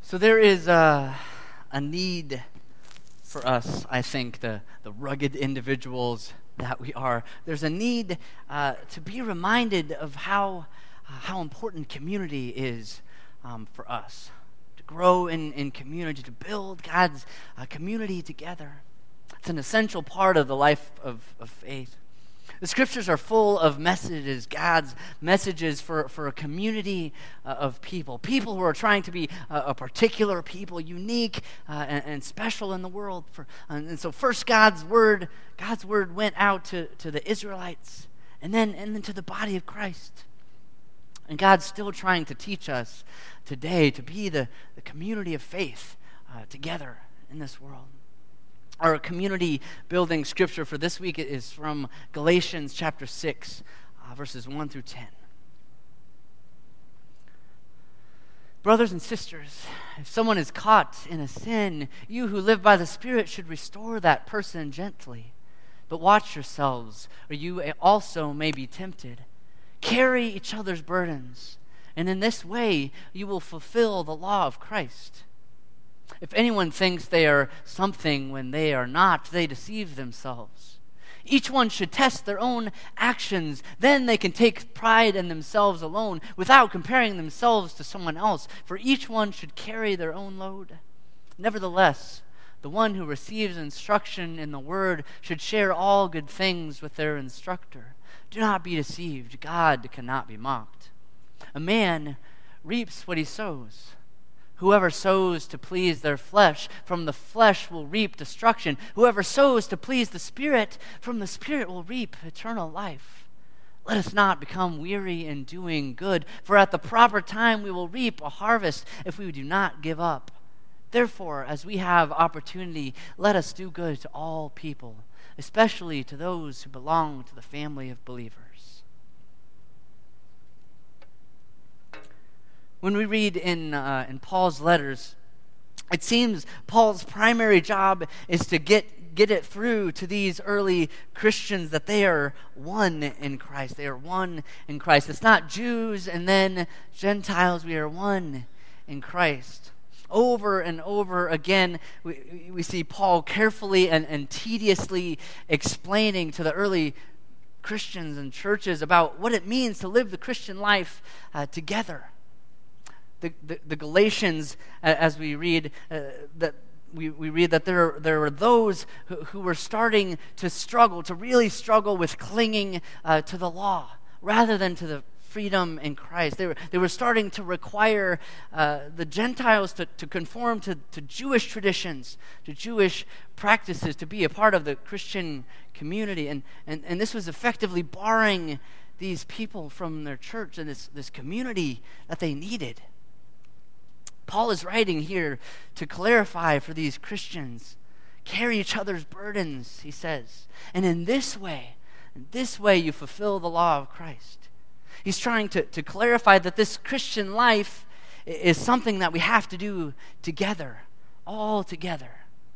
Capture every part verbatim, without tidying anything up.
So there is a, a need for us, I think, the, the rugged individuals that we are. There's a need uh, to be reminded of how uh, how important community is um, for us. To grow in, in community, to build God's uh, community together. It's an essential part of the life of, of faith. The scriptures are full of messages, God's messages for, for a community uh, of people. People who are trying to be a, a particular people, unique uh, and, and special in the world. For, and, and so first God's word, God's word went out to, to the Israelites and then, and then to the body of Christ. And God's still trying to teach us today to be the, the community of faith uh, together in this world. Our community building scripture for this week is from Galatians chapter six, uh, verses one through ten. Brothers and sisters, if someone is caught in a sin, you who live by the Spirit should restore that person gently. But watch yourselves, or you also may be tempted. Carry each other's burdens, and in this way you will fulfill the law of Christ. If anyone thinks they are something when they are not, they deceive themselves. Each one should test their own actions. Then they can take pride in themselves alone without comparing themselves to someone else, for each one should carry their own load. Nevertheless, the one who receives instruction in the word should share all good things with their instructor. Do not be deceived. God cannot be mocked. A man reaps what he sows. Whoever sows to please their flesh, from the flesh will reap destruction. Whoever sows to please the Spirit, from the Spirit will reap eternal life. Let us not become weary in doing good, for at the proper time we will reap a harvest if we do not give up. Therefore, as we have opportunity, let us do good to all people, especially to those who belong to the family of believers. When we read in uh, in Paul's letters, it seems Paul's primary job is to get, get it through to these early Christians that they are one in Christ. They are one in Christ. It's not Jews and then Gentiles. We are one in Christ. Over and over again, we, we see Paul carefully and, and tediously explaining to the early Christians and churches about what it means to live the Christian life uh, together. The, the, the Galatians, uh, as we read, uh, that we, we read that there, there were those who, who were starting to struggle, to really struggle with clinging uh, to the law rather than to the freedom in Christ. They were, they were starting to require uh, the Gentiles to, to conform to, to Jewish traditions, to Jewish practices, to be a part of the Christian community. And, and, and this was effectively barring these people from their church and this, this community that they needed. Paul is writing here to clarify for these Christians, carry each other's burdens, he says. And in this way, in this way you fulfill the law of Christ. He's trying to, to clarify that this Christian life is something that we have to do together, all together.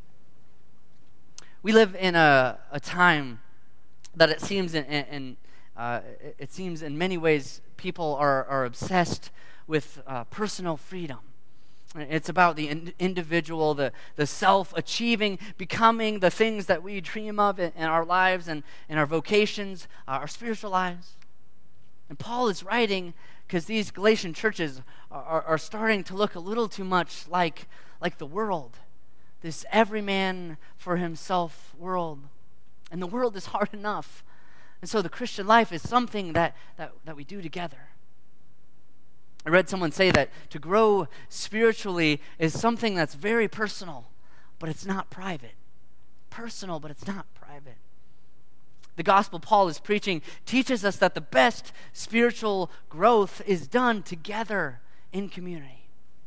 We live in a, a time that it seems in, in uh, it seems in many ways people are, are obsessed with uh, personal freedom. It's about the in- individual, the, the self-achieving, becoming the things that we dream of in, in our lives and in our vocations, uh, our spiritual lives. And Paul is writing because these Galatian churches are, are, are starting to look a little too much like, like the world, this every man for himself world. And the world is hard enough. And so the Christian life is something that, that, that we do together. I read someone say that to grow spiritually is something that's very personal, but it's not private. Personal, but it's not private. The gospel Paul is preaching teaches us that the best spiritual growth is done together in community.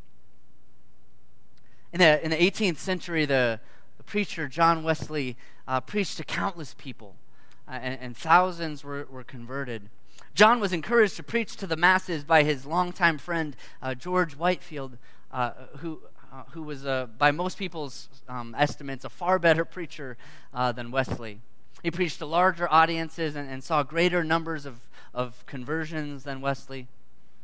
In the, in the eighteenth century, the, the preacher John Wesley uh, preached to countless people, uh, and, and thousands were, were converted. John was encouraged to preach to the masses by his longtime friend, uh, George Whitefield, uh, who uh, who was, uh, by most people's um, estimates, a far better preacher uh, than Wesley. He preached to larger audiences and, and saw greater numbers of, of conversions than Wesley.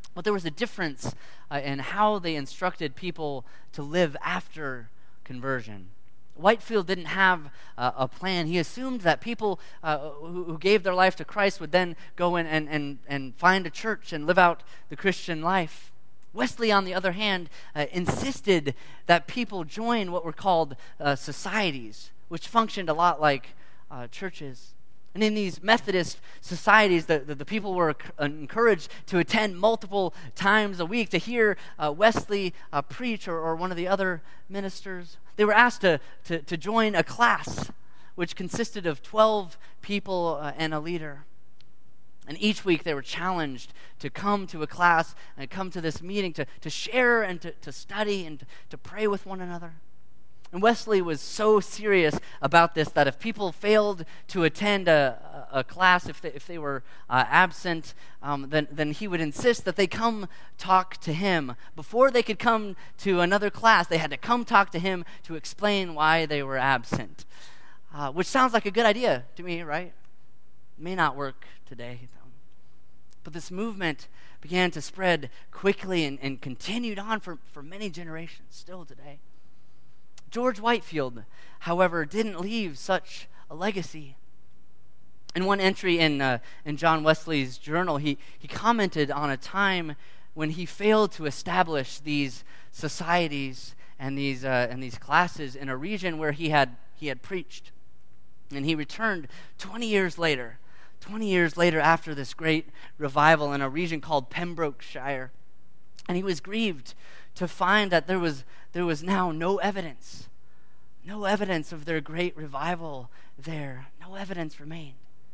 But there was a difference uh, in how they instructed people to live after conversion. Whitefield didn't have uh, a plan. He assumed that people uh, who, who gave their life to Christ would then go in and, and, and find a church and live out the Christian life. Wesley, on the other hand, uh, insisted that people join what were called uh, societies, which functioned a lot like uh, churches. And in these Methodist societies, the, the, the people were encouraged to attend multiple times a week to hear uh, Wesley uh, preach or, or one of the other ministers. They were asked to, to, to join a class, which consisted of twelve people uh, and a leader. And each week they were challenged to come to a class and come to this meeting to, to share and to, to study and to, to pray with one another. And Wesley was so serious about this that if people failed to attend a, a class, if they, if they were uh, absent, um, then, then he would insist that they come talk to him. Before they could come to another class, they had to come talk to him to explain why they were absent, uh, which sounds like a good idea to me, right? May not work today, though. But this movement began to spread quickly and, and continued on for, for many generations, still today. George Whitefield, however, didn't leave such a legacy. In one entry in uh, in John Wesley's journal, he, he commented on a time when he failed to establish these societies and these uh, and these classes in a region where he had he had preached. And he returned twenty years later, twenty years later after this great revival in a region called Pembrokeshire. And he was grieved to find that there was there was now no evidence, no evidence of their great revival there. No evidence remained.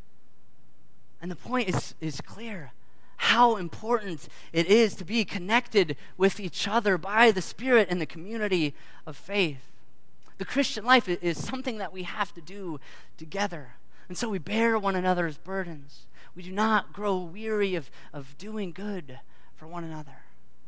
And the point is, is clear. How important it is to be connected with each other by the Spirit in the community of faith. The Christian life is something that we have to do together. And so we bear one another's burdens. We do not grow weary of, of doing good for one another.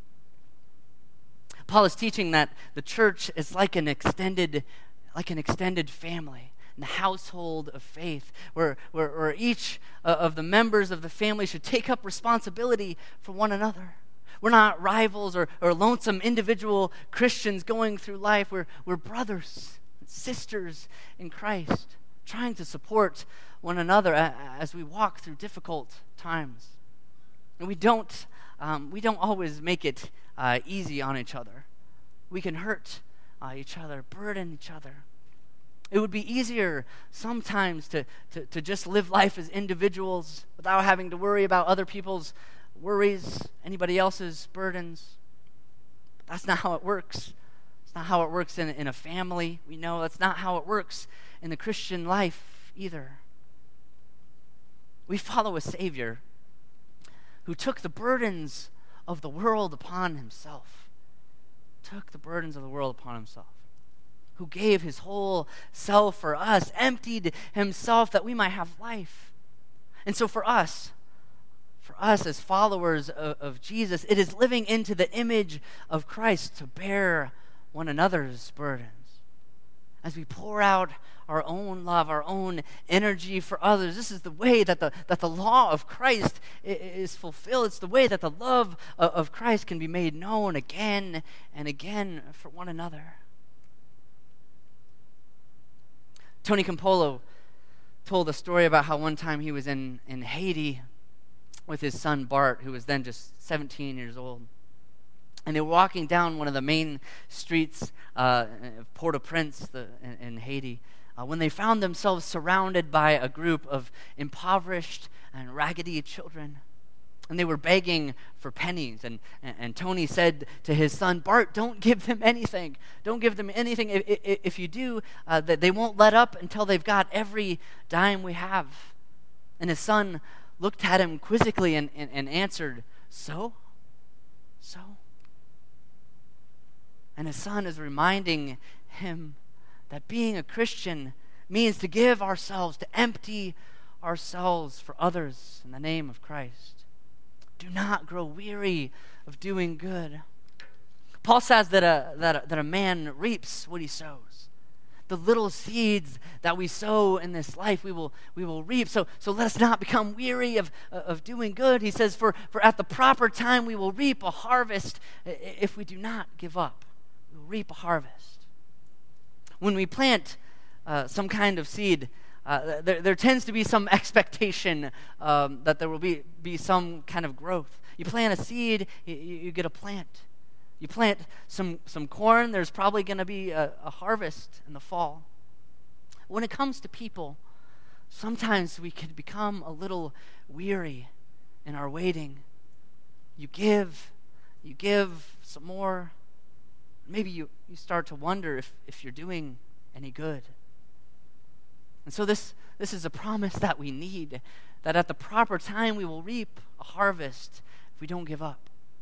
Paul is teaching that the church is like an extended, like an extended family, the household of faith, where, where, where each uh, of the members of the family should take up responsibility for one another. We're not rivals or, or lonesome individual Christians going through life. We're, we're brothers, sisters in Christ, trying to support one another as we walk through difficult times. And we don't, um, we don't always make it uh, easy on each other. We can hurt uh, each other, burden each other. It would be easier sometimes to, to, to just live life as individuals without having to worry about other people's worries, anybody else's burdens. But that's not how it works. It's not how it works in, in a family. We know that's not how it works in the Christian life either. We follow a Savior who took the burdens of the world upon himself. Took the burdens of the world upon himself. Who gave his whole self for us, emptied himself that we might have life. And so for us, for us as followers of, of Jesus, it is living into the image of Christ to bear one another's burdens. As we pour out our own love, our own energy for others, this is the way that the, that the law of Christ is fulfilled. It's the way that the love of, of Christ can be made known again and again for one another. Tony Campolo told a story about how one time he was in, in Haiti with his son Bart, who was then just seventeen years old. And they were walking down one of the main streets uh, of Port-au-Prince the, in, in Haiti uh, when they found themselves surrounded by a group of impoverished and raggedy children. And they were begging for pennies. And, and, and Tony said to his son, Bart, don't give them anything. Don't give them anything. If, if, if you do, uh, they won't let up until they've got every dime we have. And his son looked at him quizzically and, and, and answered, so? So? And his son is reminding him that being a Christian means to give ourselves, to empty ourselves for others in the name of Christ. Do not grow weary of doing good. Paul says that a, that a, that a man reaps what he sows. the little seeds that we sow in this life, we will we will reap. So so let us not become weary of of doing good. He says, for, for at the proper time we will reap a harvest if we do not give up. We will reap a harvest. When we plant uh, some kind of seed, uh, there, there tends to be some expectation um, that there will be, be some kind of growth. You plant a seed, you, you get a plant. You plant some, some corn, there's probably going to be a, a harvest in the fall. When it comes to people, sometimes we can become a little weary in our waiting. You give, you give some more. Maybe you, you start to wonder if, if you're doing any good. And so this, this is a promise that we need, that at the proper time we will reap a harvest if we don't give up.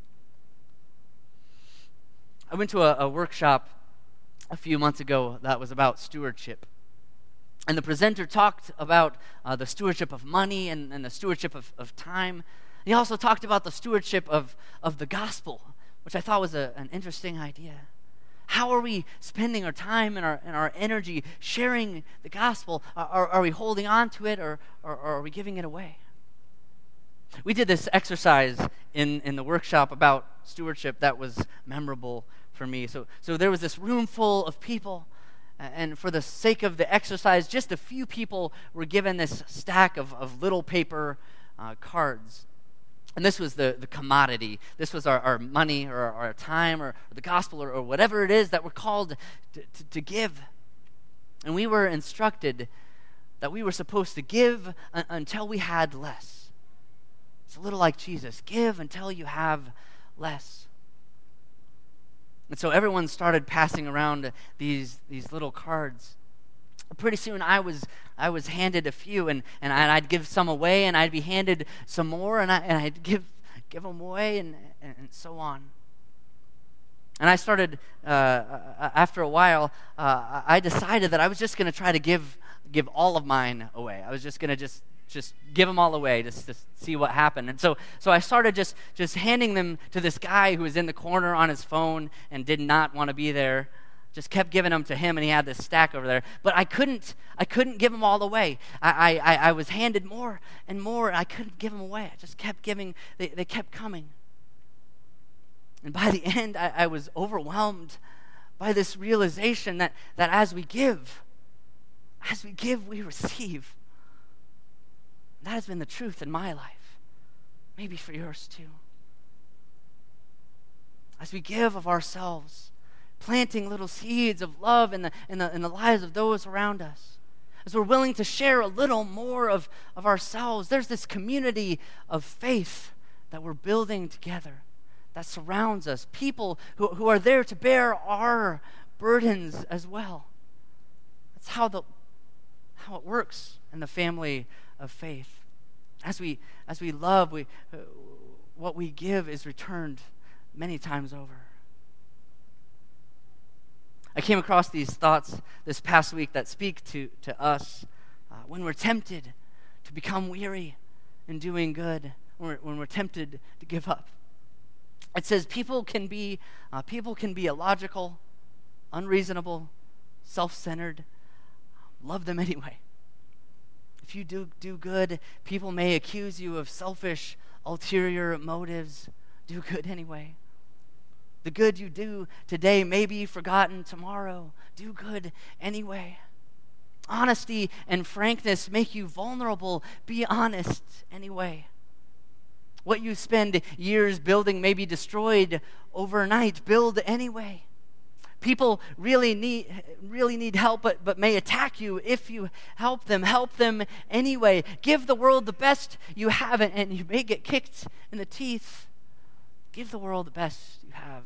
I went to a, a workshop a few months ago that was about stewardship. And the presenter talked about uh, the stewardship of money and, and the stewardship of, of time. He also talked about the stewardship of, of the gospel, which I thought was a, an interesting idea. How are we spending our time and our, and our energy sharing the gospel? Are, are we holding on to it, or, or, or are we giving it away? We did this exercise in, in the workshop about stewardship that was memorable for me. So, so there was this room full of people, and for the sake of the exercise, just a few people were given this stack of, of little paper uh, cards. And this was the, the commodity. This was our, our money or our, our time or, or the gospel or, or whatever it is that we're called to, to, to give. And we were instructed that we were supposed to give un- until we had less. It's a little like Jesus. Give until you have less. And so everyone started passing around these, these little cards. Pretty soon I was I was handed a few, and, and I'd give some away, and I'd be handed some more, and, I, and I'd give give them away, and, and, and so on. And I started, uh, after a while, uh, I decided that I was just going to try to give give all of mine away. I was just going to just just give them all away, just to see what happened. And so so I started just, just handing them to this guy who was in the corner on his phone and did not want to be there. Just kept giving them to him, and he had this stack over there. But I couldn't, I couldn't give them all away. I, I, I was handed more and more, and I couldn't give them away. I just kept giving. They, they kept coming. And by the end, I, I was overwhelmed by this realization that, that as we give, as we give, we receive. That has been the truth in my life. Maybe for yours too. As we give of ourselves, planting little seeds of love in the, in the, in the lives of those around us. As we're willing to share a little more of, of ourselves, there's this community of faith that we're building together that surrounds us. People who, who are there to bear our burdens as well. That's how, the, how it works in the family of faith. As we, as we love, we, uh, what we give is returned many times over. I came across these thoughts this past week that speak to, to us uh, when we're tempted to become weary in doing good, when we're, when we're tempted to give up. It says people can be uh, people can be illogical, unreasonable, self-centered. Love them anyway. If you do do good, people may accuse you of selfish, ulterior motives. Do good anyway. The good you do today may be forgotten tomorrow. Do good anyway. Honesty and frankness make you vulnerable. Be honest anyway. What you spend years building may be destroyed overnight. Build anyway. People really need really need help, but, but may attack you if you help them. Help them anyway. Give the world the best you have, and you may get kicked in the teeth. Give the world the best you have.